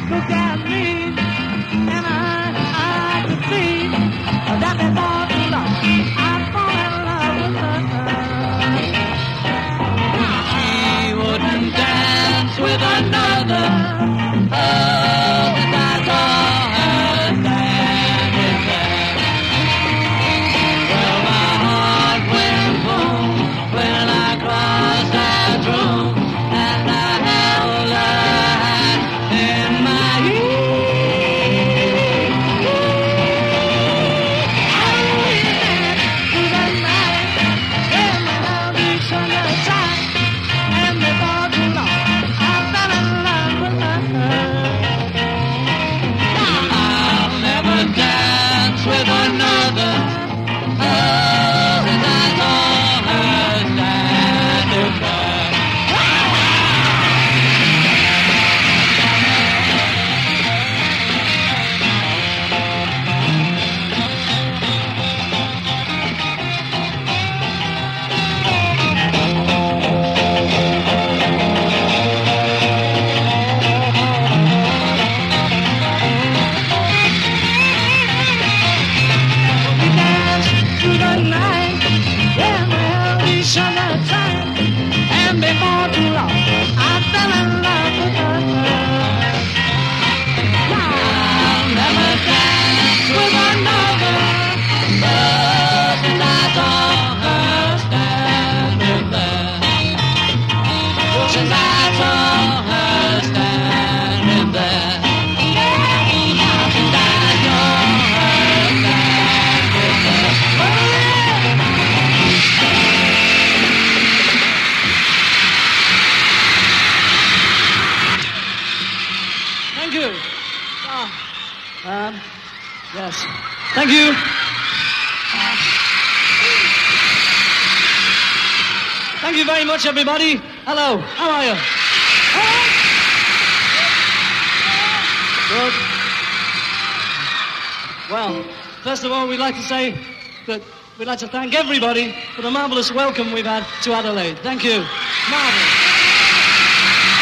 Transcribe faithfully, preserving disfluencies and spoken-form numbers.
looked at me, and I, I could see that before too long I fall in love with her. She wouldn't dance with another. Oh, and I saw her standing there. Well, my heart went boom when I crossed that room, and I held her hand in my hand. And we danced through the night, and we held each other tight, and before too long I fell in love with her. I'll never dance with another. Oh, and I saw her standing there. We danced through the night, yeah, we held each other tight, and before too long, I fell in love with her. I'll never dance with another. Oh, and I saw her standing there. Since I saw her standing there. And I saw her standing there. Oh, yeah. Thank you. Ah, um, yes. Thank you. Thank you very much, everybody. Hello. How are you? Good. Well, first of all, we'd like to say that we'd like to thank everybody for the marvelous welcome we've had to Adelaide. Thank you. Marvelous.